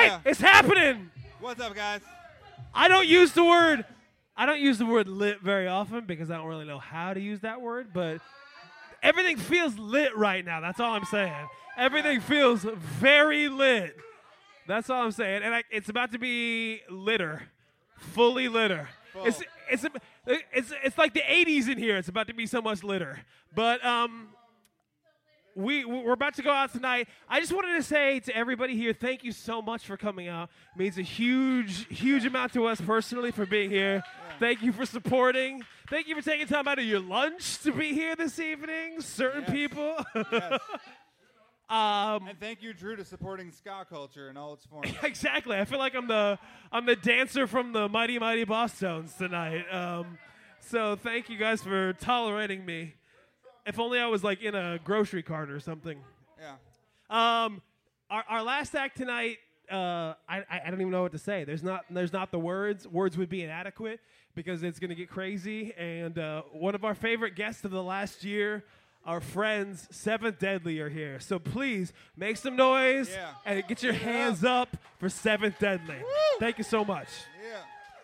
right, it's happening. What's up, guys? I don't use the word lit very often because I don't really know how to use that word, but everything feels lit right now. That's all I'm saying. Everything feels very lit. That's all I'm saying. And it's about to be litter. Fully litter. Full. It's like the 80s in here. It's about to be so much litter. But we're about to go out tonight. I just wanted to say to everybody here, thank you so much for coming out. It means a huge amount to us personally for being here. Yeah. Thank you for supporting. Thank you for taking time out of your lunch to be here this evening. Certain people. Yes. And thank you, Drew, to supporting ska culture in all its forms. Exactly. I feel like I'm the dancer from the Mighty Mighty Boss Tones tonight. So thank you guys for tolerating me. If only I was like in a grocery cart or something. Yeah. Our last act tonight, I don't even know what to say. There's not the words. Words would be inadequate because it's gonna get crazy. And one of our favorite guests of the last year, our friends Seventh Deadly, are here. So please make some noise and get your hands up for Seventh Deadly. Woo! Thank you so much. Yeah.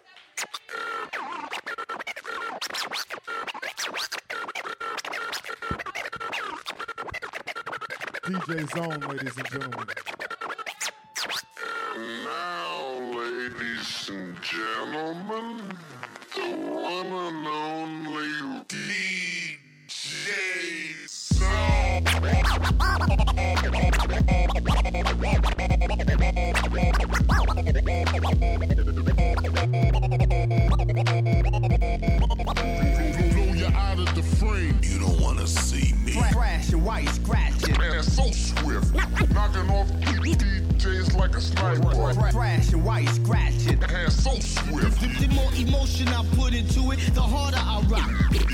DJ Zone, ladies and gentlemen. Now, ladies and gentlemen, the one and only DJ Zone. Blow you out of the frame. You don't want to see me. Crash and white scratching. Man, so swift. Knocking off DJs like a sniper. Crash and white scratching. Man, so swift. The more emotion I put into it, the harder I rock.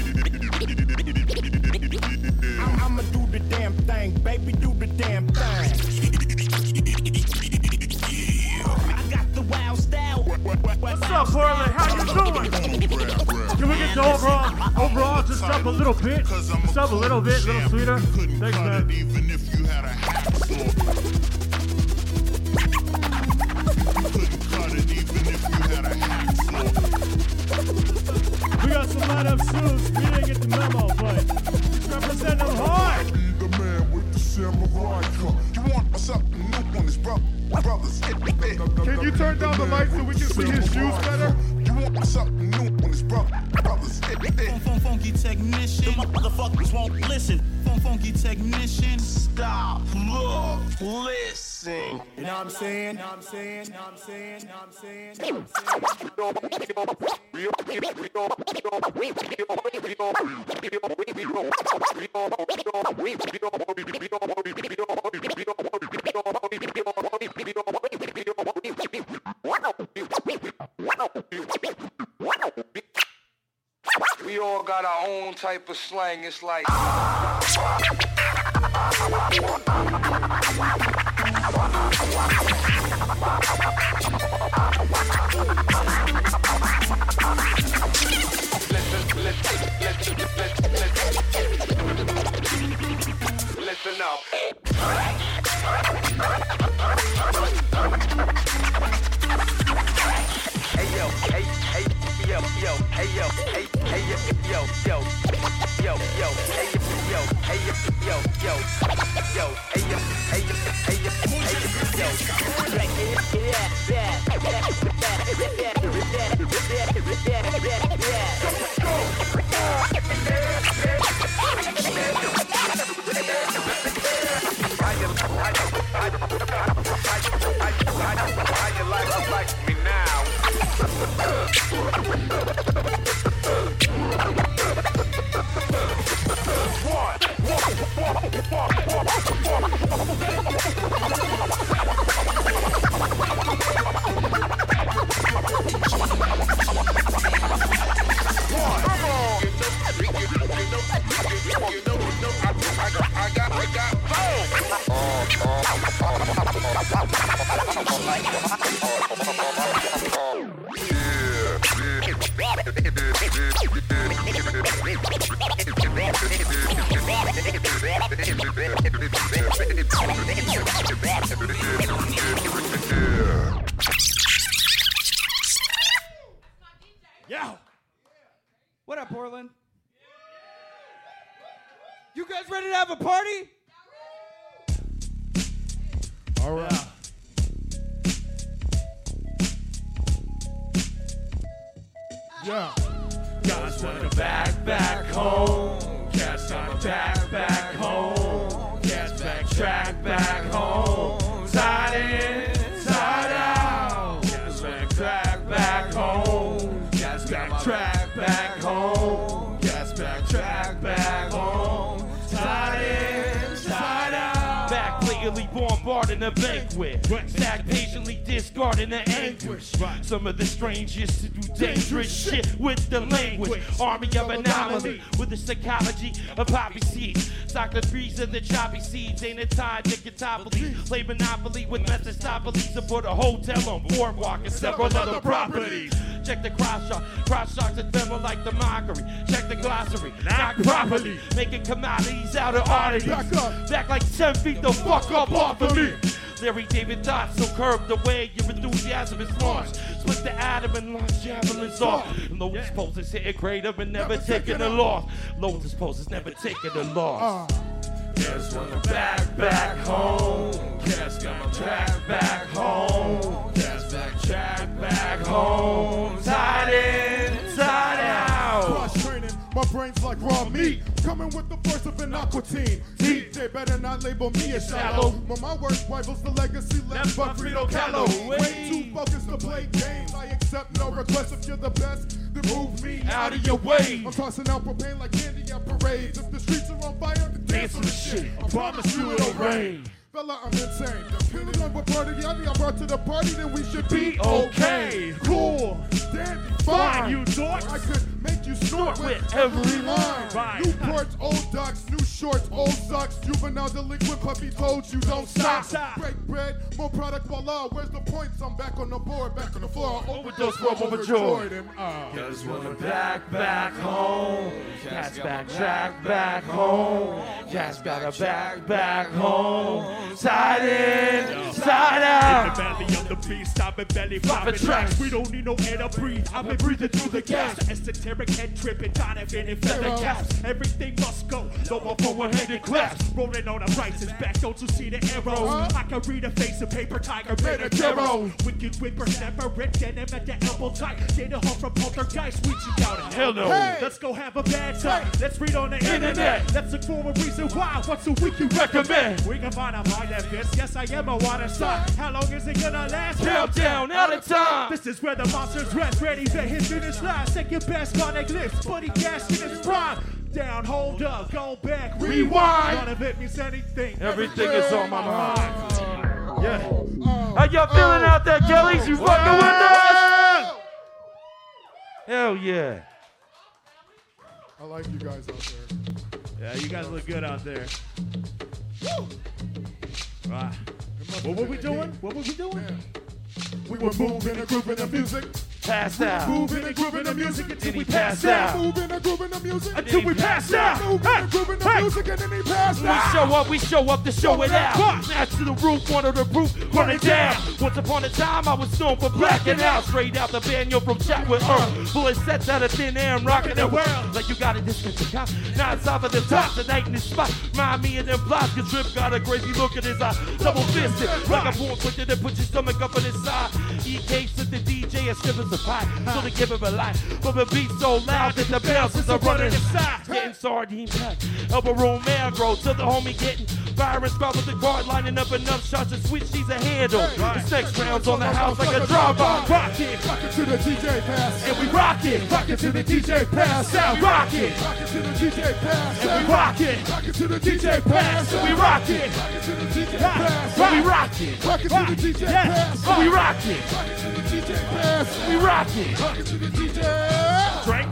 I'ma do the damn thing, baby, do the damn thing. I got the wild style. What's up, Portland? How you doing? Can we get the overall just up a little bit? Just up a little bit, a little sweeter. Thanks, man. Even if you had a hacksaw. Couldn't cut it even if you had a hacksaw. We got some light up shoes. We didn't get the memo, but just represent them hard. The man with the samurai cut. You want something new on his brothers? Can you turn down the light so we can see his shoes better? You want something new on his brothers? Funky technician. The motherfuckers won't listen. Funky technician. Stop. Look. Listen. You know what I'm saying? We all got our own type of slang. It's like listen up. Hey yo, hey yo, hey yo, hey yo, yo, yo, yo, hey yo, hey yo, yo, yo, hey yo, hey yo, hey yo, How you like me now? Yo. What up, Portland? You guys ready to have a party? All right. Yeah. Guys wanna back home. Cats on back home. Cats backtrack back home. Side in, side out. Cats back home. Cats backtrack back home. Cats backtrack back home. Side in, side out. Back blatantly bombarding the banquet. Stack patiently discarding the anguish. Some of the strangest to do dangerous shit with the language. Army of anomaly with the psychology of poppy seeds. Stock the trees and the choppy seeds. Ain't a time to get toppily. Play Monopoly with Mephistopheles aboard a hotel on Boardwalk and several other properties. Check the cross shot. Cross shots ephemeral like the mockery. Check the glossary. Not properly. Making commodities out of oddities. Back like 10 feet the fuck up off of me. Larry David thoughts so curved the way your enthusiasm is launched. Split the atom and launch javelins off. Lotus poses hitting greater but never taking a loss. Lotus poses never taking a loss. Cats wanna back home. Cats got my back home. Cats back home. Side in, side out. Cross training, my brain's like raw meat. Coming with the force of an aquatine. DJ better not label me as shallow. When my work rivals the legacy left by Frito Kahlo. Way too focused to play games. I accept no request. If you're the best, then move me out of your way. I'm tossing out propane like candy at parades. If the streets are on fire, then dance on the shit. I promise you it'll rain. Fella, I'm insane. Depending on what part of Yanni I brought to the party, then we should be okay. Cool, dandy, fine. You dork. I could make you snort with every line. Right. New ports, old ducks, new shorts, old sucks. Juvenile delinquent puppy told you don't stop. Break bread, more product, voila. Where's the points? I'm back on the board, back on the floor. Overdose from overjoyed. Cats wanna back home. Cats back home. Cats got a back home. Side in, side out. In the belly of the beast, I've been belly flopping tracks. We don't need no air to breathe. I've been breathing through the gas. Esoteric head tripping, Donovan and feather caps. Everything must go. No more forward-handed claps. Rolling on the prices back. Don't you see the arrows? I can read a face of paper tiger made a tarot. Wicked whippers never ripped denim at the elbow tight. Data home from poltergeist. We cheat out of hell no. Hey. Let's go have a bad time. Let's read on the internet. Let's look for a reason why. What's a week you recommend? We can find a mind that fits. Yes, I am a water sign. How long is it gonna last? Countdown, out of time. This is where the monsters rest. Ready to hit finish line. Second best chronic list. Buddy gas in his prime. Down, hold up, go back, rewind. None of it means anything. Everything is on my mind. Yeah. How y'all feeling out there, Kellys? You fucking with us? Hell yeah. I like you guys out there. Yeah, you guys look good out there. Woo! Right. What were we doing? What were we doing? We were moving and grooving the music. Passed out. Moving and grooving the music until we passed out. Moving and grooving the music until we passed out. Moving and grooving the music and then he passed out. We show up to show it out. Snatch to the roof, one of the roof, run it down. Once upon a time, I was known for blacking out. Straight out the band, from Chatwood Earth. Bullet sets out of thin air and rocking the world. Like you got a distant to cop. Now it's off of the top, the night in this spot. Remind me of them plots, cause Rip got a crazy look at his eye. Double fisted, like a born quicker than put your stomach up on his side. EK said the DJ and strippers a pie. So they give him a life. But the beat so loud that the bounces are running inside. Getting sardine pack. Elbow room man grow to the homie getting fire and squad with the guard lining up enough shots to switch these a handle. The sex rounds on the house like a drive-by. Rockin' to the DJ pass. And we rockin' to the DJ pass. Rockin' to the DJ pass. And we rockin' to the DJ pass. And we rockin' to the DJ pass. And we rockin' to the DJ pass. And we rockin' to the DJ pass. We rockin'. To the DJ. Drink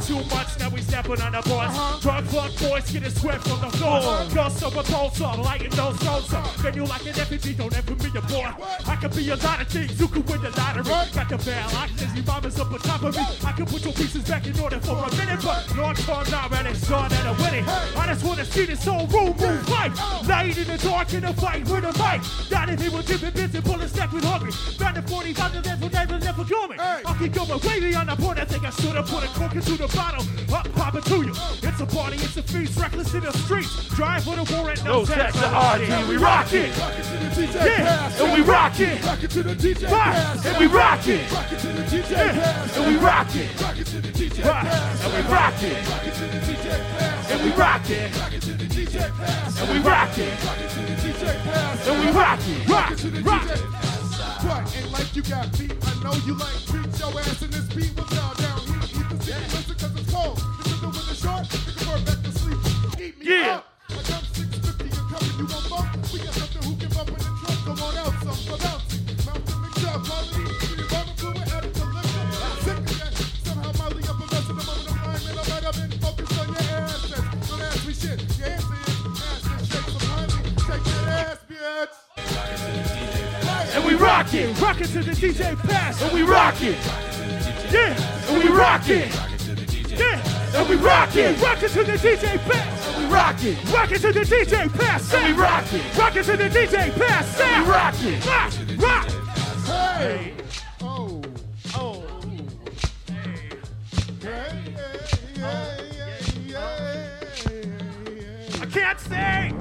too much, now we stepping on the boards. Drug fuck boys getting swept from the floor. Girls so repulsive, lighting those souls up. Then you like an effigy, don't ever be a boy. I could be a lot of things, you could win the lottery. Got the bell, I can see mamas up on top of me. I can put your pieces back in order for a minute, but long term now, and it's done and I'm winning. I just wanna see this whole room move right. Light in the dark in a fight with a mic. Not if he was dipping bits and pulling stack with hungry. Found the 45 and then never kill me. I'll keep going wavy on the point. I think I should have put a cork into the bottle. Up, pop it to you. It's a party, it's a feast. Reckless in the streets. Drive with a warrant, no tax. The RG, we rock it. Yeah, and we rock it. Rock it to the DJ. And we rock it. Rock it to the DJ. And we rock it. Rock it to the DJ. And we rock it. Rock it to the DJ. And we rock it. Rock it to the DJ. And we rock it. Rock it to the DJ. And we rock it. Rock it to the DJ. What? Ain't like you got beat. I know you like treat your ass in this beat with down heat. Eat the city, listen cause it's cold. This is the with the short, nigga burn back to sleep. Eat me up. I got 650 and cover, you gon' bump. We got something who can bump in the trunk. Come on out, some for bouncing. Mountain mix up, quality. We run fluid, add it to lift up. Sick of that. Somehow Molly up a rest of the moment of time. And I might have been focused on your assets. Don't ask me shit. Your answer is ass and shake some honey. Take that ass, bitch. And we rock it. Rock it to the DJ pass. And we rock it. Yeah, And we rock it. yeah. And we rock it. Rock it to the DJ pass. And we rock it. Rock it to the DJ pass. And we rock it. Rock it to the DJ pass. And we rock it. Rock, rock. Hey! Oh! Oh! Hey! I can't sing.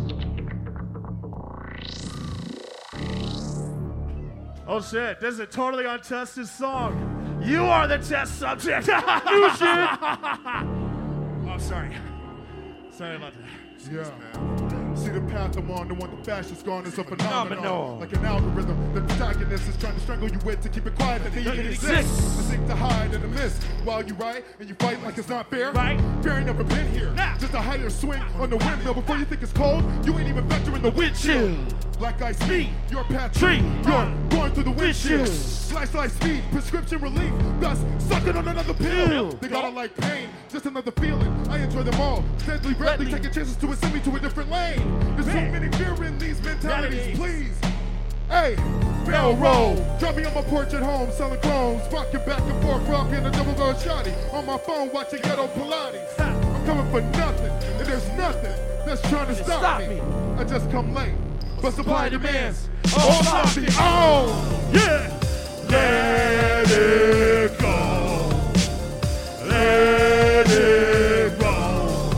Oh shit, this is a totally untested song. You are the test subject. New shit. Oh, sorry. Sorry about that. Yeah. See the path I'm on, the one the fastest gone is a phenomenon. Phenomenal. Like an algorithm, the protagonist is trying to strangle you with to keep it quiet, that then you can exist. To seek to hide in the mist while you write and you fight like it's not fair. Right. Fear ain't never been here. Nah. Just a higher swing on the windmill before you think it's cold. You ain't even factoring the wind chill. Black ice meat, your path tree, you're going through the windshield. Slice speed, prescription relief, thus sucking on another pill. They got it like pain, just another feeling. I enjoy them all, deadly, rarely taking chances to send me to a different lane. There's too many fear in these mentalities, please. Hey, barrel roll. Drop me on my porch at home, selling clones. Rocking back and forth, rocking a double gold shotty. On my phone, watching ghetto Pilates. I'm coming for nothing, and there's nothing that's trying to stop me. I just come late, but supply demands. Oh, stop me. Oh, Yeah. let it go. Let it roll.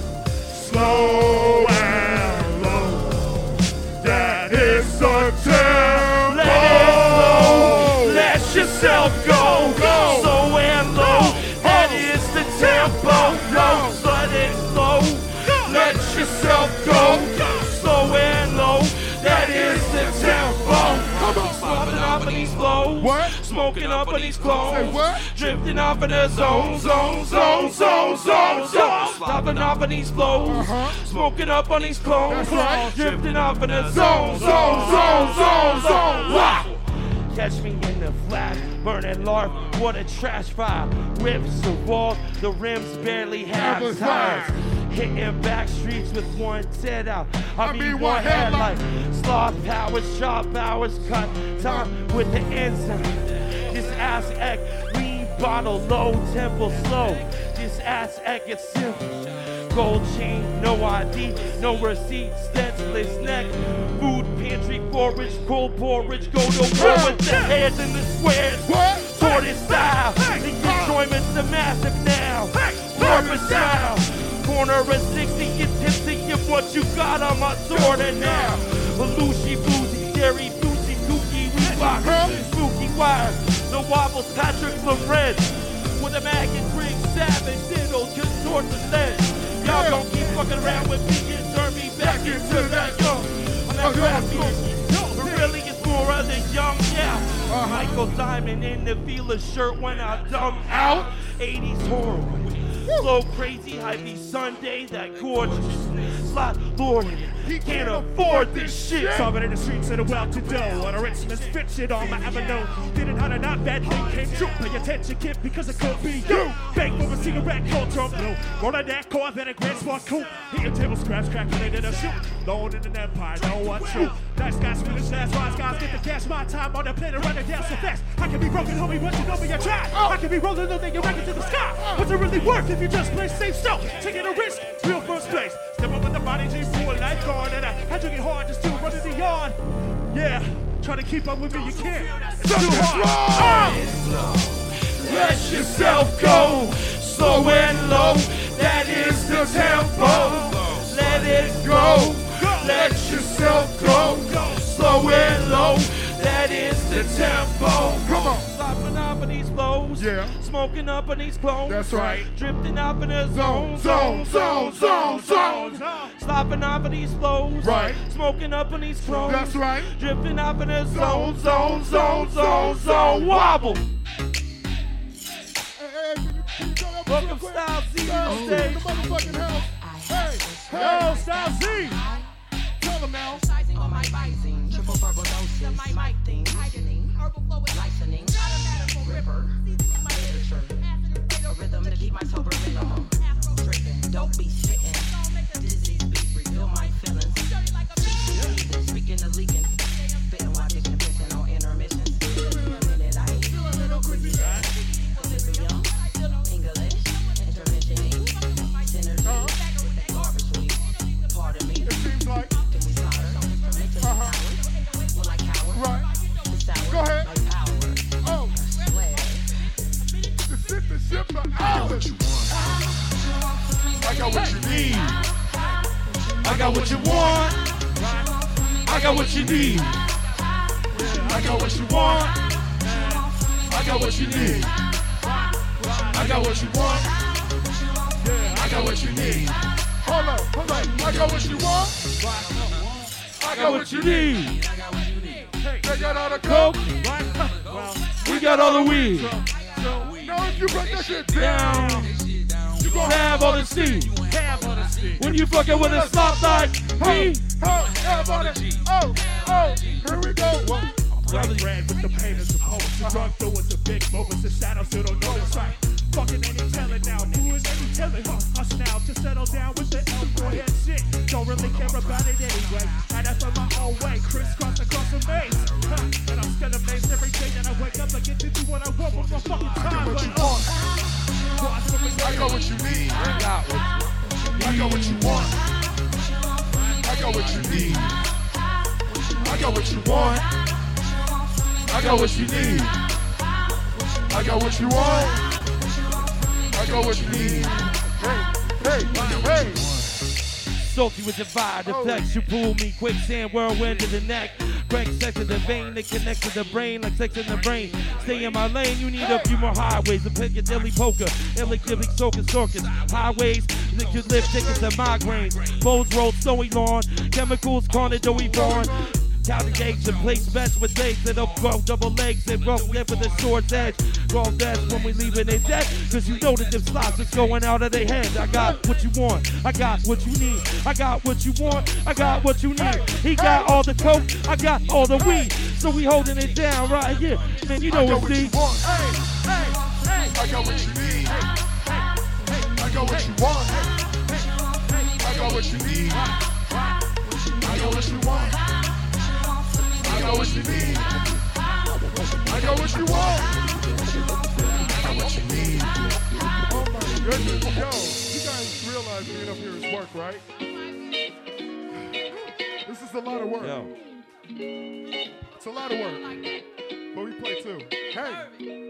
Slow and low. That is the tempo. Let yourself go. Slow and low. That is the tempo. Low, let it flow. Let yourself go. Slow and low. That is the tempo. Smoking up in these flows. What? Smoking up in these clones. Say what? Drifting off in the zone. Stopping off in these flows. Smoking up on these clones. That's right. Drifting off in the zone. Wow. Catch me in the flat, burning larp, what a trash fire. Rips the walls, the rims barely have tires. Hitting back streets with 110 out. I mean one headlight. Sloth powers, sharp powers, cut time with the enzyme. This ass act, lean bottle, low tempo, slow. This ass act, it's simple. Gold chain, no ID, no receipt, stencilless neck. Food pantry, forage, cold porridge, go to war with the heads in the squares. What? Tortoise style, the enjoyment's a massive now. Purpose style, corner of 60, get tipsy, give what you got on my sword and now. Belushi, boozy, dairy, boozy, kooky, we rock, spooky wire. The wobbles, Patrick Lorenz, with a mag and drink, savage, diddle, contort the lens. Y'all gon' keep fucking around with me and turn me back into that young. I'm not rapping, but really it's more of the young now. Michael Diamond in the Fila shirt when I dumb out. 80s horror. Slow, crazy, hypey Sunday, that gorgeous. lot, Lord. He can't afford this shit. Sobbing in the streets of the well-to-do. On a rich misfit shit on my avenue. Didn't how to not that thing came true. Pay attention, kid, because it could be you. Bang for a cigarette, cold drum blue. Rolling that core, then a grand spark cool. Hitting table scraps, cracking it in a shoot. Lone in an empire, no one true. Nice guys, finish last, wise guys get the cash. My time on the planet, running down so fast. I can be broken, homie, once you know me, you try. I can be rolling the thing, you're to the sky. What's it really worth if you just play safe stuff? Taking a risk, real first place. Step up with the body, G, full lifeguard. And I had to get hard just to run in the yard. Yeah, try to keep up with me, you can't. It's too hard. Let yourself go, slow and low. That is the tempo. Let it go. Let yourself go, slow and low. That is the tempo. Come on. Slopping up in these flows. Yeah. Smoking up in these clothes. That's right. Drifting up in the zone. Slopping up in these flows. Right. Smoking up in these clothes. That's right. Drifting up in the zone. Wobble. Welcome Style Z on stage. Yo, Style Z. Tell them now. On my visine, triple verbal doses, mic thing, tightening, herbal flow with licensing, river, literature, a rhythm to keep my sober rhythm, tripping, dope be spitting, disease beat, reveal my feelings, speaking of leaking, spitting while diction pissing on intermissions, minute I eat, Olivia, English, intermissioning, synergy, garbage sweet, pardon me, It seems like. Right. Go ahead. Oh. The sip and ship for hours. I got what you need. I got what you want. I got what you need. I got what you want. I got what you need. I got what you want. I got what you need. Hold on. I got what you want. I got what you need. They got all the coke. We got all the weed. Now if you break that shit down, You gon' have all the seed. When you fucking with a stop like me. everybody. Oh, here we go. Bloody red with the pain of the poets. The drug doers, the big movers, the shadows still don't know the sight. Fucking any telling now, doing any telling. Us now to settle down with the L4 head shit. Don't really care about it anyway. And that's on my own way, crisscross across the maze. And I'm still amazed every day that I wake up. I get to do what I want with my fucking time. I got what you need. I got what you want. I got what you need. I got what you want. I got what you need. I got what you want. I got what you need. Hey. Salty with your vibe, the flex, you pull me, quicksand, whirlwind to the neck. Break sex in the vein that connects to the brain like sex in the brain. Stay in my lane, you need a few more highways. A Piccadilly poker, illegally soaking circus. Highways, that could lift tickets to migraines. Bowls rolled, snowy lawn, chemicals, cornered, doughy born. Count the gates and place bets with legs that up grow double legs and rough lip with a sword's edge. Roll that's when we leaving it dead. Cause you know that them slots is going out of their head. I got what you want, I got what you need. I got what you want, I got what you need. He got all the coke, I got all the weed. So we holding it down right here. Man, you know what's the I got what you need. I got what you want. I got what you need. I got what you want. I got what you need. I got what you want. I got what you need. Oh my goodness. Yo, you guys realize being up here is work, right? This is a lot of work. Yo. It's a lot of work. But we play too. Hey.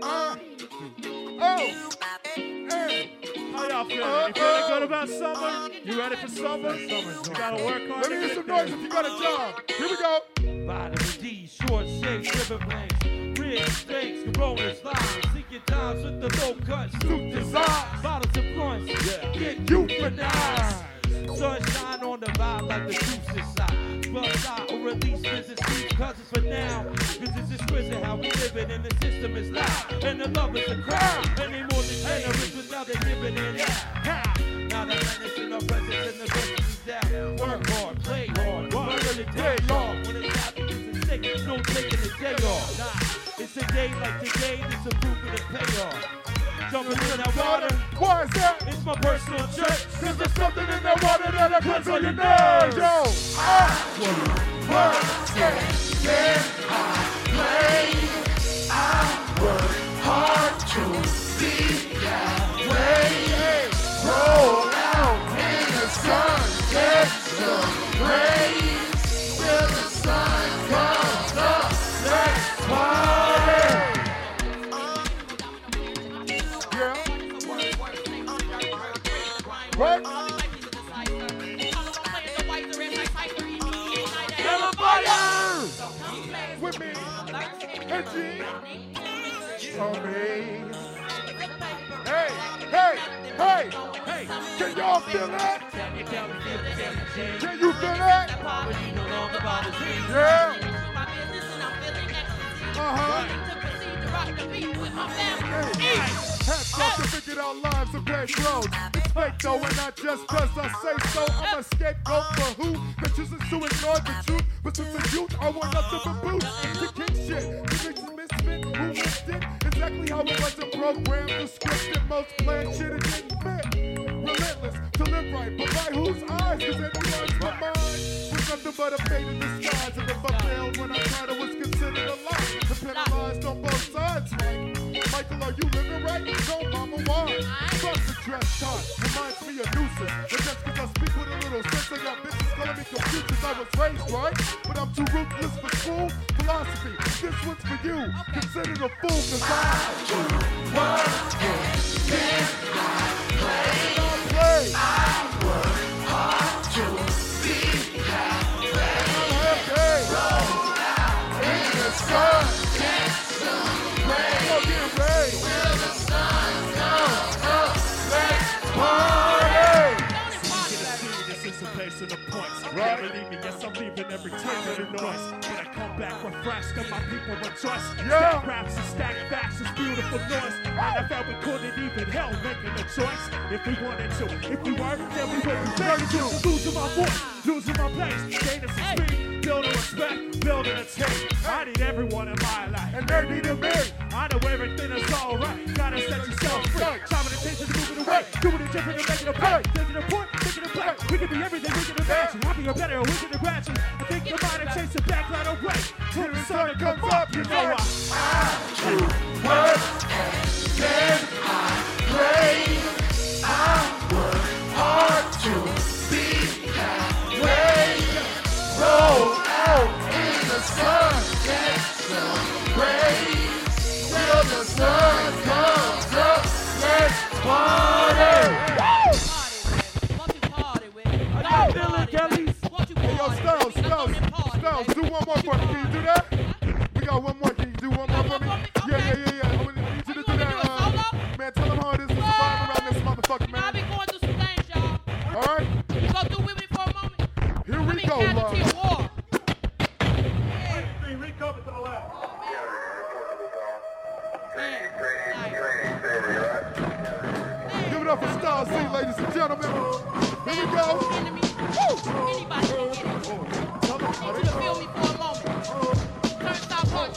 How y'all feeling? You feeling good about summer? You ready for summer? You gotta work hard. Let me hear some noise if you got a job. Here we go. Vitamin D, short shapes, river blanks, ribs, steaks, Coronas, limes, seeking times with the low cut, suit design, bottles of blunts, get euthanized. Sunshine on the vibe like the juice inside. Well, side or release business deep cousins for now. Cause it's exquisite how we live it and the system is loud. And the love is a crowd. And they more than generous, but now they're giving it out. Now not a menace in our presence and the business is down. Work hard, play hard, work really day long. When it's happening, it's a sick, no taking a day off. Nah, it's a day like today, this a proof of the payoff. Jumping in that water, Why is that? it's my personal church. Cause there's something in that water that puts on your nerves. Yo, I work and then I play. I work hard to be that way. Roll out in the sun, get some rays. Till the sun comes up, let's party. Yeah. What? Everybody! With me, and G. On me. Hey, hey, hey, hey. Can y'all feel that? Can you feel that? Yeah. Hats off to figured out lives of great roads. It's fake though, and not just cause I say so. I'm a scapegoat for who that chooses to ignore the truth. But since a youth, I want nothing but boost to kick shit. The mix is misfit, who missed it? Exactly how it wasn't programmed, the scripted, most planned shit it didn't fit. Relentless to live right, but by whose eyes? Cause anyone's my mind was nothing but a fate in disguise. And if I failed when I tried, it was considered a lie. The penalized on both sides, Mike. Michael, are you living right? No, mama, why? Such a dress time reminds me of nuisance. But just cause I speak with a little sense, I got bitches calling me confused cause I was raised right. But I'm too ruthless for school philosophy. This one's for you. Consider a fool cause I do work and then I play. I work hard to be that way. Roll out in the sun, get some rain. Till the sun comes up, let's party. This is a place of the points. Right. Believe me, yes, I'm leaving every time of the noise. But I come back refreshed and my people rejoice. Yeah. Stack raps and stack facts is beautiful noise. And I felt we couldn't even hell making a choice. If we wanted to, if we weren't, then we would be ready to. Losing my voice, losing my place, gaining some speed, building respect, building a team. I need everyone in my life, And they needed me. I know everything is alright. Gotta set yourself free. Chopping the things and moving away. Doing it different and making a play. Taking a point, making a play. We can be everything we can imagine. Happy or better, we can imagine. I think your mind and chase the backline away. Till the sun comes up, you know I do work and then I play. I work hard to be that way. Roll out in the sun, get some rays. Till the sun comes up, let's party. How you feeling, Kellys? Hey, yo, Styles, do one more for me. Can you do that? We got one more. Can you do one more for me? Yeah. I need you to do that. Man, tell them how it is to survive around this motherfucker, man. I've been going through some things, y'all. All right? You go through with me for a moment? Here we go, casualty of war. Give it up for Styles C, ladies and gentlemen. Here we go. Anybody can get it. I need you to feel me for a moment. Turnstile Park,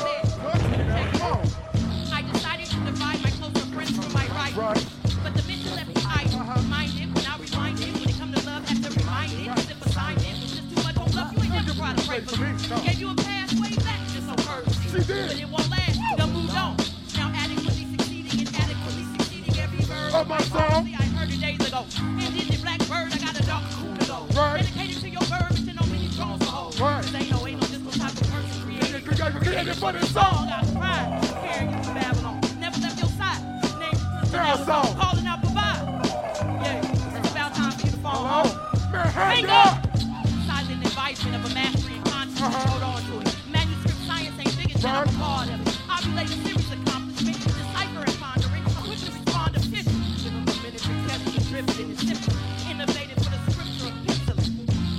I decided to divide my closer friends from my right. But the mission left me minded. When I rewind it, when it come to love, have to remind it. As if assigned it was just too much on love. You ain't never tried to pray for me. Gave you a pass way back, just so courtesy. But it won't last. Done moved on. Now adequately succeeding and adequately succeeding every verb of my song. I heard it days ago. And did the black bird, I got a dark to go. Dedicated to your verb, and know many songs to hold. Cause ain't no this type of person created. Created for this song. Got pride, carrying you to Babylon. Never left your side. Named Now song. Calling out provide. Yeah, it's about time for you to fall home. Hang up! Silent advisement of a mastery and conscience. Hold on to it. Manuscript science ain't big as I'm a part of it. I'll relate a series accomplishments. Decipher and pondering. I'm quick to respond to official. Give them a minute to test the drifting and sipping. Innovative for the scripture of penciling.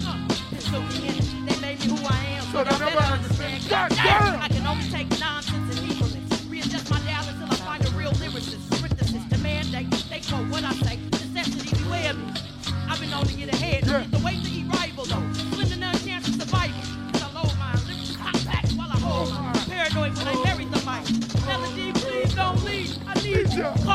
Pencil me in. They made me who I am. So they'll never understand. God damn! I can only take nonsense and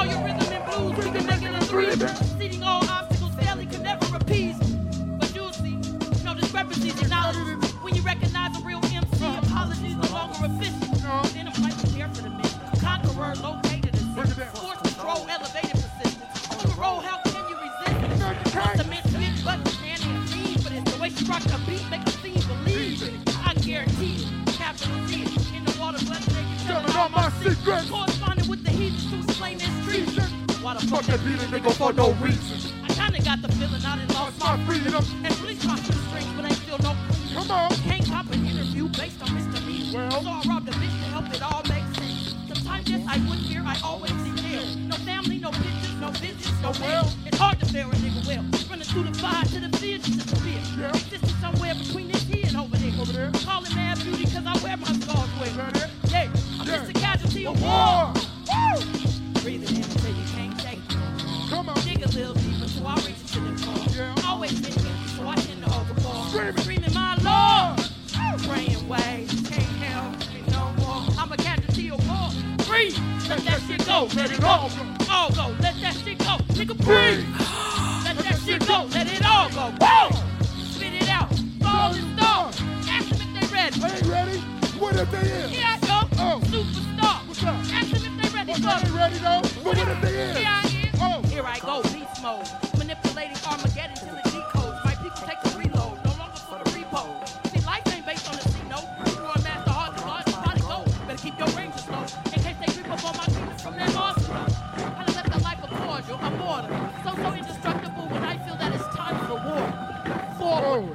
all your rhythm and blues, we can make it a three. Exceeding all obstacles, fairly can never appease. But you'll see, no discrepancies in knowledge. When you recognize a real MC, apologies no longer efficient. Then I'm like, prepare for the mission. Conqueror, located assistance. Force control, elevated persistence. On the road, how can you resist? Not the misfit, but Nanny and Steve. But it's the way she rock the beat, make the scene believe it. I guarantee it. Capital Z in the water, blessed they can tell all my secrets. Corresponding with the heathens to explain this treason. Why the fuck they beat a nigga for no reason? I kinda got the feeling I done lost my freedom. And police cross the strings, but ain't still no freedom. Come on. Can't cop an interview based on misdemeanor. Well, so I robbed a bitch to help it all make sense. Sometimes yes, I would fear, I always see there. No family, no pictures, no business, no will. It's hard to bear a nigga well. Running through the fire to the fear to disappear. Existing somewhere between this here and over there. Call it mad beauty cause I wear my scars well. Yeah, I'm just a casualty of war. Woo! Breathing in until you can't take it. Come on. Dig a little deeper so I reach to the core. Always been empty so I tend to overpour. Screaming my Lord. Praying waves, can't help me no more. I'm a casualty of war. Breathe, let that shit go, let it all go. All go, let that shit go, nigga breathe. Let that shit go, let it all go. Woo! Spit it out, fall and stall. Ask them if they ready. I ain't ready. What if they is? Here I go, superstar. What's up? Ask them if they ready. I ain't ready though. But what if they is? Here I is. Here I go, beast mode. Manipulating Armageddon till it decodes. My people take the reload, no longer for the repo. See, life ain't based on the C note. You are master hard to hard, body go. Better keep your range slow. In case they creep up on my demons from their arsenal. I done left a life of cordial, a mortar. So indestructible when I feel that it's time for war. Forward.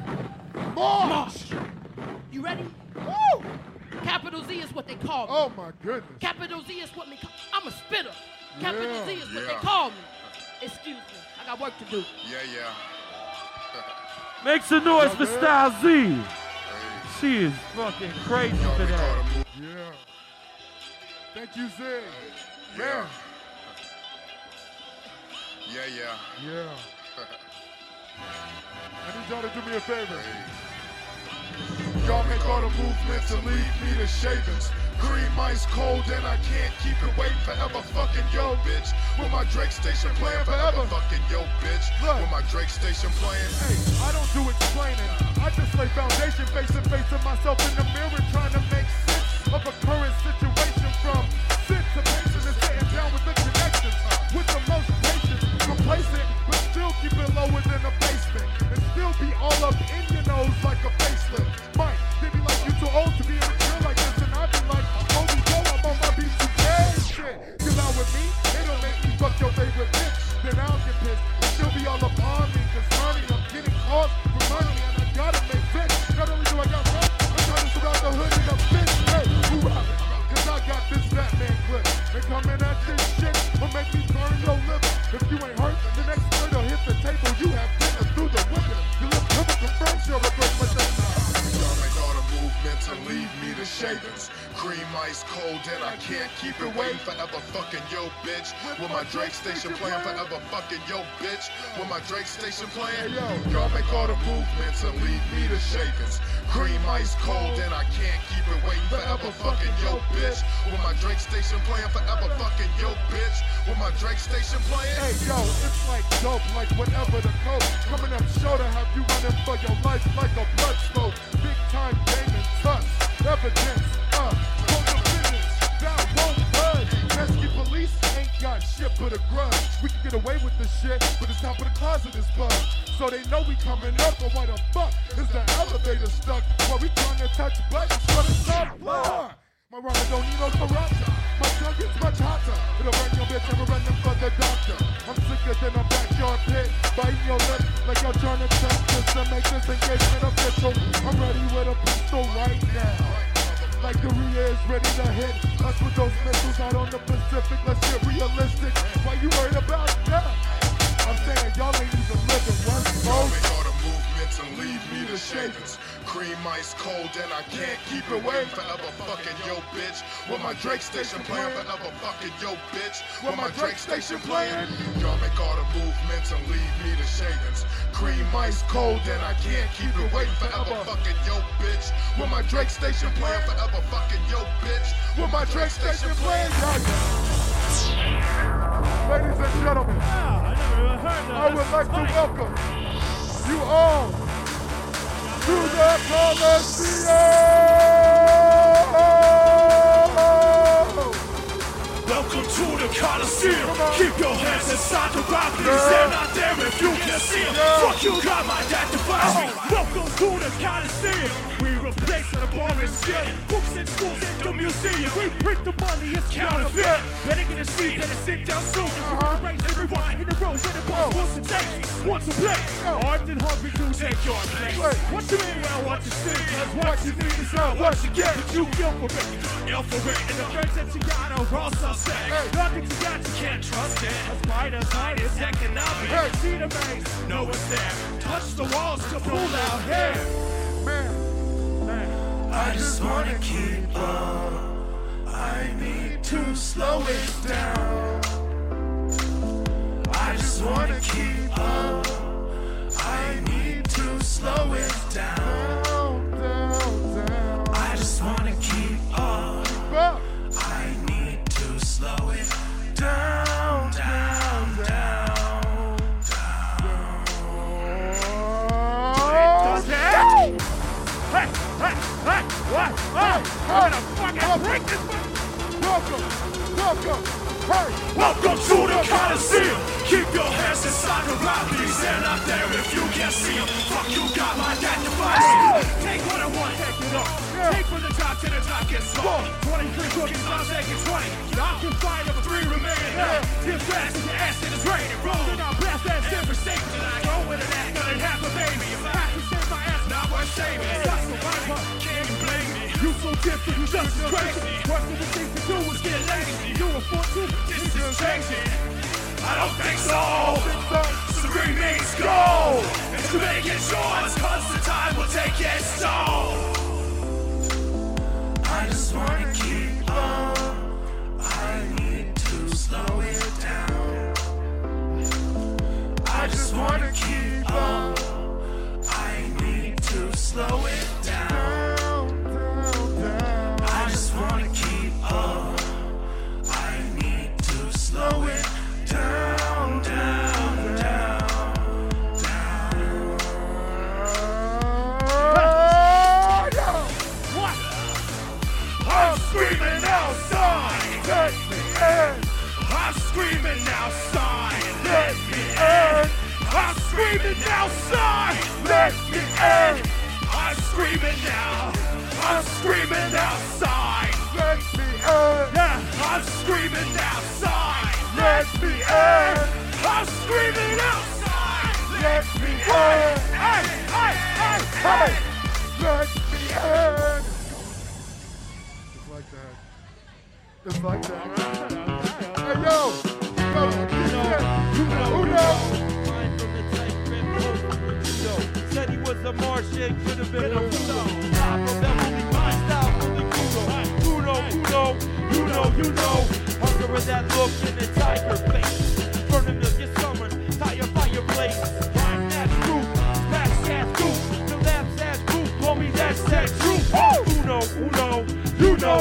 March. You ready? Woo! Capital Z is what they call me. Oh my goodness. Capital Z is what me call. I'm a spitter. Capital Z is what they call me. Excuse me. I got work to do. Yeah. Make some noise for Style Z. She is fucking crazy for that. Yeah. Thank you, Z. Yeah. Yeah. Yeah. I need y'all to do me a favor. Y'all make all the movements and leave me the shavings. Green ice cold and I can't keep it waiting forever. Fucking yo, bitch. With my Drake station playing forever. Fucking yo, bitch. With my Drake station playing. Hey, I don't do explaining. I just lay foundation, face to face with myself in the mirror, trying to make sense of a current situation. From sit to patient and sitting down with the connections. With the most patience, complacent, but still keep it lower than a basement. And still be all up in your nose like a facelift. Mike, they be like, you too old to be in a drill like this. And I be like, holy go, I'm on my B2K shit. Cause out with me, it'll make me fuck your favorite bitch. Then I'll get pissed and she'll be all up on me. Cause money, I'm getting calls for money and I gotta make sense. Not only do I got money, I'm trying to surround the hood in a bitch. Hey, who robbing? Cause I got this Batman clip. And coming at this shit will make me burn your liver. If you ain't hurt, the next bird will hit the table. You have dinner through the window. You look never confirms your regret, but that's not. Y'all make all the movements and leave me the shavings. Cream ice cold and I can't keep it waiting forever. Fucking yo, bitch. With my Drake station playing forever. Fucking yo, bitch. With my Drake station playing. Y'all make all the movements and leave me the shavings. Cream ice cold and I can't keep it waiting forever. Fucking yo, bitch. With my Drake station playing forever. Fucking yo, bitch. With my Drake station playing. Hey yo, it's like dope, like whatever the code. Coming up sure to have you running for your life like a blood smoke. Big time game and trust, evidence, hold the business, that won't budge. Pesky police ain't got shit but a grudge. We can get away with this shit, but it's top of the closet is bug. So they know we coming up, but why the fuck is the elevator stuck? While we trying to touch buttons for the top floor. My rhyme don't need no corruption. My tongue is much hotter. It'll burn your bitch and we're running for the doctor. I'm sicker than a backyard pit. Biting your lip like you're trying to test this to make this engagement official. I'm ready with a pistol right now. Like Korea is ready to hit us with those missiles out on the Pacific. Let's get realistic. Why you worried about that? I'm saying y'all ain't even living one Y'all make all the movements and leave me the shavings. Cream ice cold and I can't keep it waiting forever. Fucking yo, bitch. With my Drake station playing forever. Fucking yo, bitch. With my Drake station playing. Y'all make all the movements and leave me the shavings. Cream ice cold and I can't keep it waiting forever. Fucking yo, bitch. With my Drake station playing forever. Fucking yo, bitch. With my Drake station playing. Ladies and gentlemen, I would like to welcome you all to the Coliseum! Welcome to the Coliseum. Keep your hands inside the rockets. They're not there if you can see them. Fuck you, got my dad defies me. Welcome to the Coliseum. We replace the boring shit. Books in schools in the museum. We print the money, it's counterfeit. Better get a seat than a sit down soon. Raise everyone in the row where the boss wants to take. Wants to play. Armed and hungry to take your place. What you mean? Well, what you see? Cause what you need is not what you get. But you ill for it. Ill for it. And the friends that you got are all suspect. Nothing you got, you can't trust it. A spider's hide is economic. See the maze, know it's there. Touch the walls to pull out hair. Man. I just wanna keep up. I need to slow it down. I just wanna keep up. I need to slow it down. I just wanna keep up. I need to slow it down, down, down, down. Hey, what? I'm gonna fucking break this one. Welcome, hey. Welcome to the Coliseum. Keep your hands inside the lobbies. They're not there if you can't see them. Fuck you, got my dad device. Take what I want, take it up. Take from the top to the top, get slow. 23 cookies, I'm taking 20. I can find over 3 remaining. Get fast as your ass in is raining. Rolling on blast ass every station. I go with an act, gonna have a baby. If I have to save my ass, not worth saving. That's the right one, can't you blame me? You so different, you just as crazy. Worst of the things to do is get lazy. You a 4-2, this is changing. I don't think so. So green means go. And to make it yours, cause the time will take it slow. I just wanna keep up. I need to slow it down. I just wanna keep up. I need to slow it down. I just wanna keep up. I need to slow it down, down, down, down. What? I'm screaming outside. Let me in. I'm screaming outside. Let me in. I'm screaming outside. Let me in. I'm screaming now. I'm screaming outside. Let me in. Yeah, I'm screaming outside. Let me in. I'm screaming outside. Let me in. Hey, hey, hey, hey. Let me in. Just like that. Hey, yo. Uno. Said he was a Martian, could have been a Uno. Top of that fully my style, fully Uno. You know. Hunger with that look in the tiger face. Burning up your summer, tire fireplace. Rhyme that truth, smash that truth. The lab's ass truth, call me that's that truth. Uno. You know.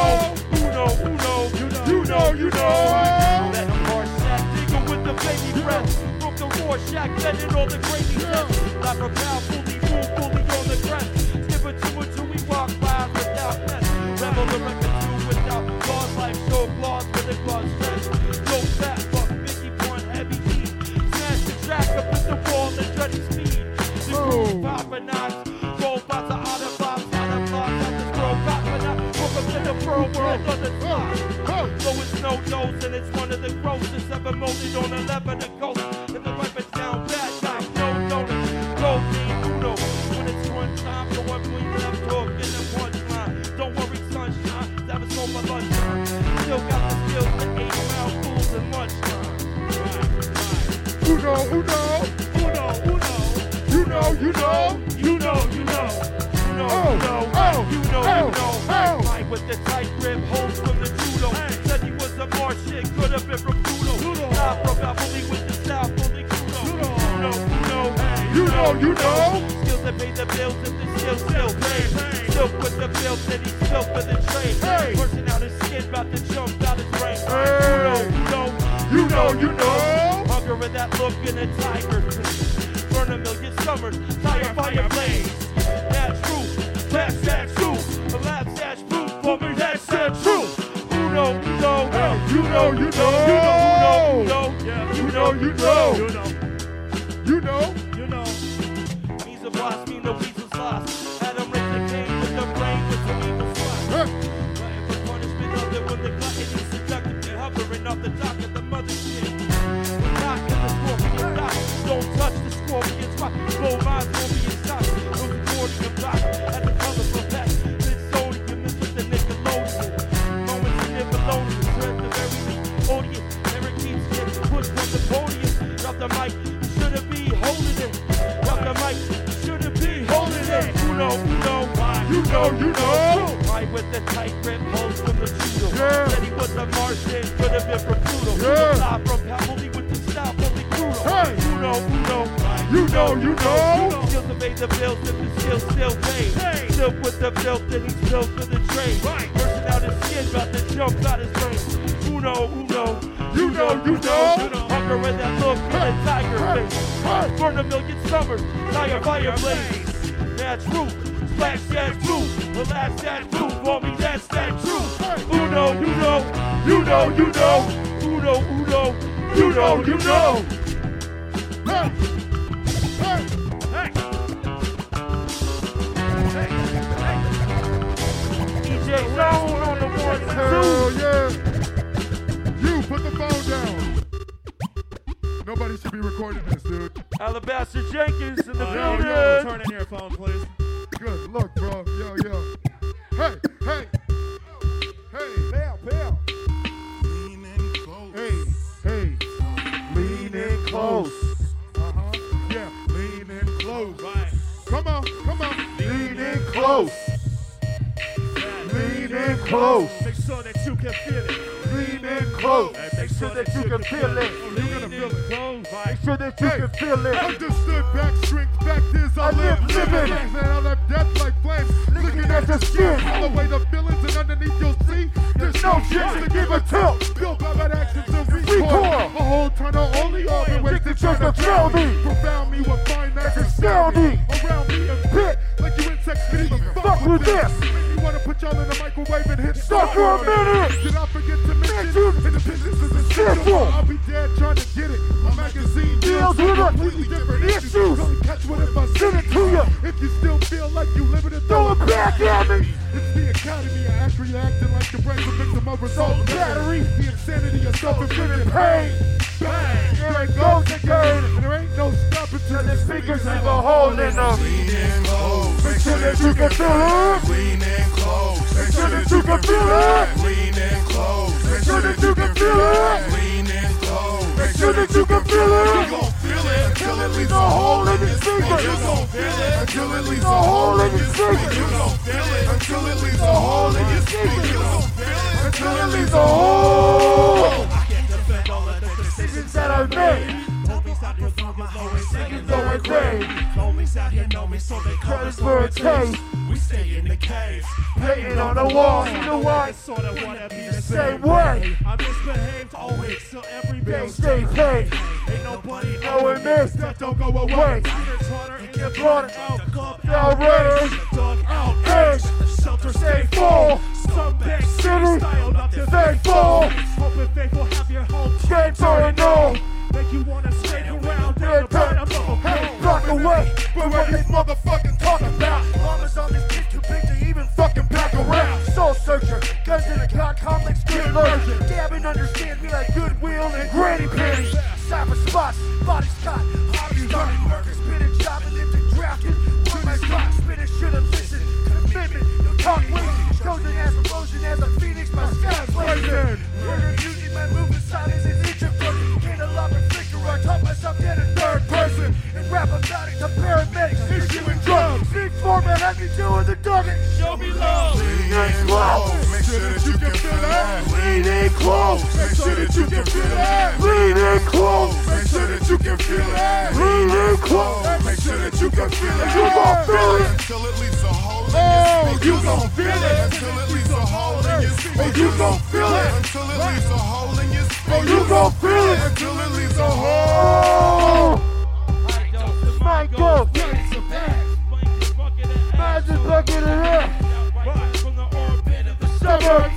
Let him hard shack, digger with the baby breath. Broke the Rorschach, letting all the gravy set. Like a cow, fully move, fully on the crest. Skip it to it till we walk by without nest. Rebel the record two without claws, like show claws with a claws chest. No fat, fuck, Mickey point, heavy heat. Smash the track up with the wall and dready speed. The groove, Papa Knots, roll bots of Autobots, out the scroll, Papa Knots, hook up to the pro world on the top. So it's no dose and it's one of the grossest ever molded on a Lebanon coast. And the weapons down bad guys, no notice. Go team Uno. When it's one time, go up when left hook in the punchline. Don't worry, sunshine, that was over lunchtime. Still got the skills to 8-round fools and lunchtime. Uno. Right with the tight grip, holds from the judo. Said he was a Martian, could have been from Pluto. Not from Napoli with the style, fully Kudo. You know. Skills that pay the bills if the skills still pay. Silk with the bills that he silk for the trade. Person out his skin, about to jump out his brain. You Hunger in that look in a tiger's face. Burn a million summers, fire blaze. That's true, that's true. The lab's that's proof for me, that's true. You know. He's a boss, me no weasel sauce. Adam Rick the king with the brain with some evil spots. Writing for punishment of it when the glutton is seductive. They're hovering off the dock of the mothership. We're not in the scorpion dock. Don't touch the scorpion's rock. Blow minds, scorpion stocks. No recording of dock at the colorful pack. This sodium is with the Nickelodeon. Moments of Nickelodeon. Spread the very audience. Never keeps getting pushed from the podium. Drop the mic, you shouldn't be holding it. Drop the mic, you shouldn't be holding it. You know. Right with the tight grip, holds from the judo. Said he was a Martian, could have been from Pluto. Fly from Pavoli with the style, fully crudo. You know. Skills to pay the bills if the skills still pay. Silk with the filth that he's built for the trade. Bursting out his skin, about to jump out his brain. Uno. You know. Hunger in that look in a tiger face. Burn a million summers, fire blaze. That's true. Splash that's true. The last that's true. For me that's true. Uno. You know. Hey. DJ Zone on the 1, 2. Hell yeah. You put the phone down. Nobody should be recording this, dude. Alabaster Jenkins in the building. Turn in your phone, please. Good look, bro. Yo. Hey. Bam. Hey. Lean in close. Yeah, lean in close. Right. Come on. Lean in close. Lean in close. Make sure that you can feel it. Lean in close. Make sure that you can feel it. You're gonna feel it. Make sure that you can feel it. Understood, back strength, back this I live. And I left death like flames, looking at your skin. All the way the feelings and underneath you'll see there's no chance to give a tilt. Built by bad actions and recoil. A whole tunnel only open ways to try to drown me. Profound me with fine that's astounding. Around me and pit like you insects can even fuck with this. You wanna put y'all in the microwave and hit stop for a minute. Did I forget to mention independence is essential? I'll be dead trying to get it. My magazine deals with completely different issues. Only catch what if I send it to you. If you still feel like you living it, throw it back at me. It's the academy, I actually acting like the brain's a victim of assault battery. The insanity of self-inflicted pain. Bang! There it goes again. And there ain't no stopping till the speakers have a hole in them. Lean in close. Make sure that you can feel it. Lean in close. Make sure that you can feel it. Lean in close. Make sure that you can feel it. Lean in close. Make sure that you can feel it. You gon' feel it until it leaves a hole in your speaker. You gon' feel it until it leaves a hole in your speaker. You gon' feel it until it leaves a hole in your speaker. You gon' feel it Until it leaves a hole. I can't defend all of the decisions That I made. Homies out here for my always singing Going crazy. Homies out here know me, so they call us for a taste. We stay in the cave. Painting on the wall, you know I what? sort of wanna be the Same way. I misbehaved always, so every They day stay paid. ain't nobody Knowing this, that don't go away. Wait. It's harder in the broader. out club, Outrage. dog out Edge. shelter Stay stay full. Some back City. style, not this Faithful. Hoping faithful have your home Can't turn no. make you wanna skate around Dead in the bottom of turn. a Hey, block away. But what this motherfucking talking about? Mamas on this bitch too big to even fucking back around. Soul searcher, guns in a cock, complex, good lurcher. Dabbing understand me like Goodwill and Granny Panties. Cyber spots, body scott, hobbies started murder, spinning, chopping, lifting, drafting. One my spot, spinning, should've listened. Commitment, no talk wasted. Chosen as erosion as a phoenix, my sky's blazing. Murder using my movement, silence is introverted. Candelabra flicker, I taught myself in a third person. And rap about it to paramedics, issue and drugs. Big format had me doing the dugging. Show me love. Lean in close. Make sure that you can feel that. Lean in close. Make sure that you can feel that. Lean in close. Make sure that you can feel that. Lean in close. Make sure that you can feel it. You gon' feel it. Until it leaves a hole in Oh, your speaker. you gon' feel it. Until it leaves a hole in your speaker. Oh, you gon' feel it. Until it leaves a hole in your Oh, you gon' feel it until it leaves a hole. Michael, Magic bucket of hair. Suburbs.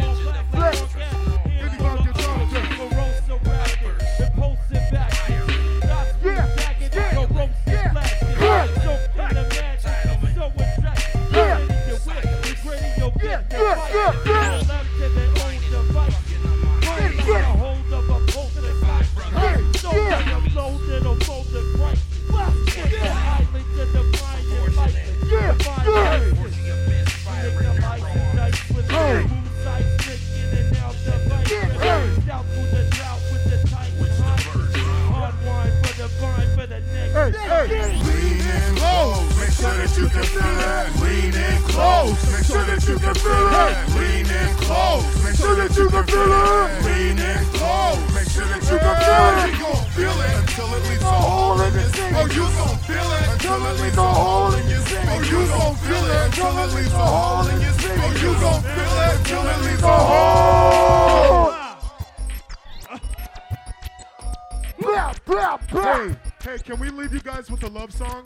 Hey, can we leave you guys with a love song?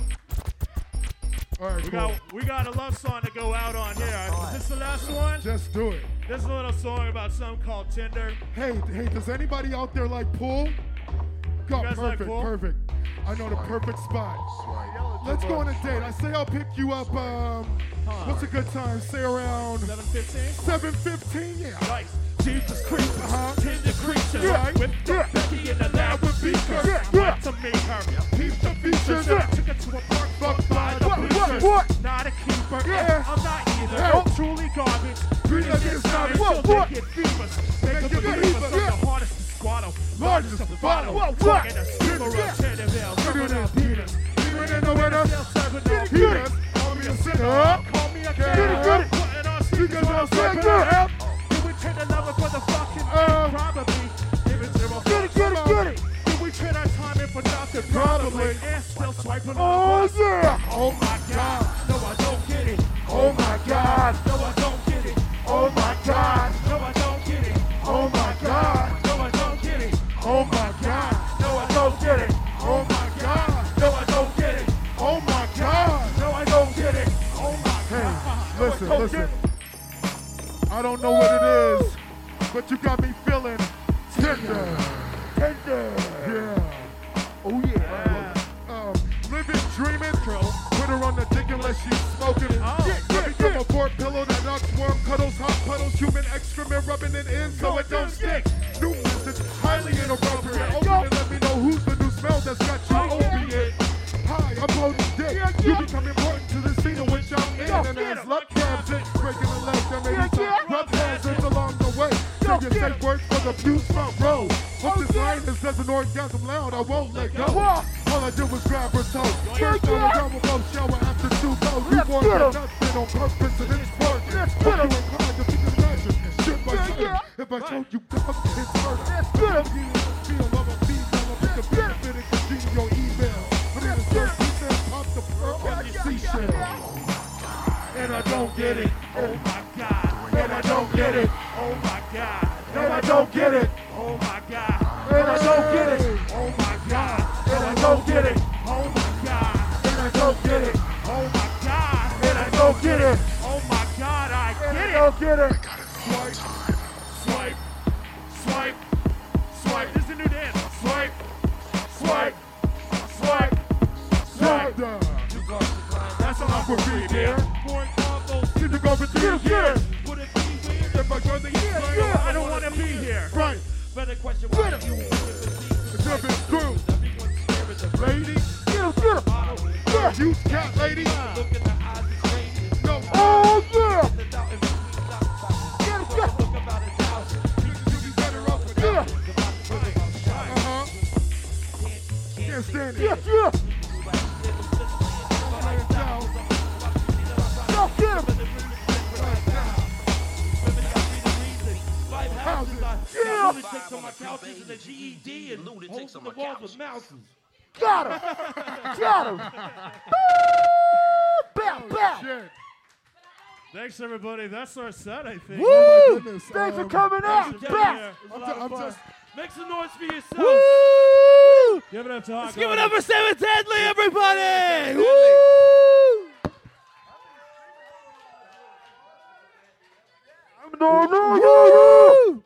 All right, we got a love song to go out on here. Is this the last one? Just do it. This is a little song about something called Tinder. Hey, does anybody out there like pool? Go, guys like perfect, pool? perfect. I know the perfect spot. Let's go on a date. I say I'll pick you up, what's a good time? Say around 7:15? 7:15, yeah. Nice. Jesus creepers, Tinder creatures, Yeah. with Becky in the lab with beakers. Want to meet her, peep the features. Took her to a park, fucked by the bleachers. Not a keeper, I'm not either. Truly garbage, green against garbage, so they get fevers. Make the believers of the hardest to swallow, largest to follow. Talking a steamer of Tanneville, serving out Peters. Even in the winter, serving out Peters. Call me a sinner, call me a killer. Putting on sneakers, I'm serving out. Trade a lover for the fucking probably. Give it zero. Get it. Did we trade our time in for nothing? Probably. And still swiping on. Oh, yeah. Oh my God. No, I don't get it. Oh, my God. No, I don't get it. Oh, my God. No, I don't get it. Oh, my God. No, I don't get it. Oh, my God. No, I don't get it. Oh, my God. No, I don't get it. Oh, my God. No, I don't get it. Oh my God. Hey, listen. I don't know what it is, but you got me feeling tender. Yeah. Oh yeah. Living, dreaming. Put her on the dick unless she's smoking. Let me come a board pillow that knocks warm cuddles, hot puddles, human excrement rubbing it in so it don't stick. New message, highly inappropriate. Open and let me know who's the new smell that's got you opiate. Hi, I'm holding dick. You become important to the scene in which I'm in, and as luck grabs it, breaking the leg, there may be some rough hazards along the way. Take your safe words for the views front row. Hope this line is as an orgasm loud, I won't let go. All I did was grab her toe. First on the double blow shower after 2 goes. You wanted nothing on purpose and it's working. Hope you inclined to be the measure. Shit by shit. If I told you dog, it's murder. Feel of a female, I'll pick a benefit and continue your email. I'm in the surf, he said pop the pearl on the seashell. And I don't get it. Oh my God. And I don't get it. Oh my God. And I don't get it. Oh my God. And I don't get it. Oh my God. And I don't get it. Oh my God. And I don't get it. Oh my God. And I don't get it. Oh my God, I And get I it. don't get it. Swipe. This is a new dance. Swipe. That's an awkward beat, dear. Foreign combos. Need to go for 3 years. Would it be weird If I go to I don't want to be here. Right. Better question why you It's up and through. Lady. You cat lady. look in the eyes is crazy. No. Oh, yeah. Look about 1,000. You be better off with that. Can't stand it. Yeah. Go get him. Yeah. Lunatics on my couches and a GED and lunatics on the walls with mouses. Got him. Bow. Shit. Thanks, everybody. That's our set, I think. Woo! Oh my goodness. Thanks for coming out. Thanks for Back. getting here. It was a I'm lot of I'm fun. just- Make some noise for yourself. Woo! Give it up to Hot Let's give it up Garbage. for Seventh Deadly, everybody! Woo! No.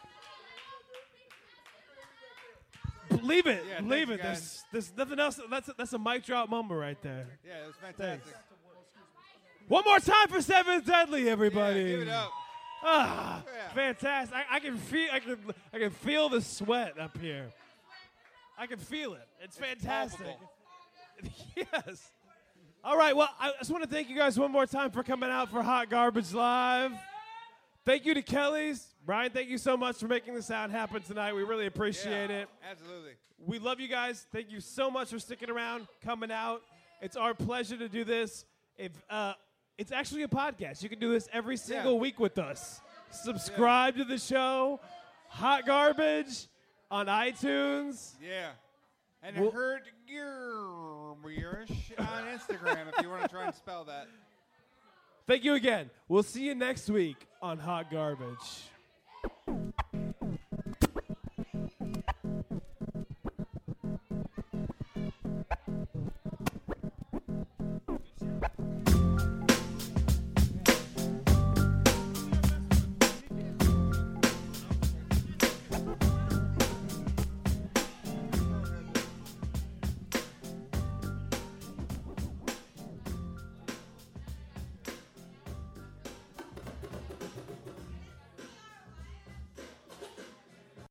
Leave it. Yeah, Leave thanks, it. guys. There's nothing else. That's a mic drop moment right there. Yeah, it was fantastic. One more time for Seventh Deadly, everybody. Yeah, give it up. Ah, Yeah. fantastic! I can feel the sweat up here. I can feel it. It's fantastic. palpable. Yes. All right. Well, I just want to thank you guys one more time for coming out for Hot Garbage Live. Thank you to Kelly's. Brian, thank you so much for making the sound happen tonight. We really appreciate it. Absolutely. We love you guys. Thank you so much for sticking around, coming out. It's our pleasure to do this. If it's actually a podcast. You can do this every single week with us. Subscribe to the show, Hot Garbage, on iTunes. Yeah. And Well- Hurt Gearberish on Instagram if you want to try and spell that. Thank you again. We'll see you next week on Hot Garbage.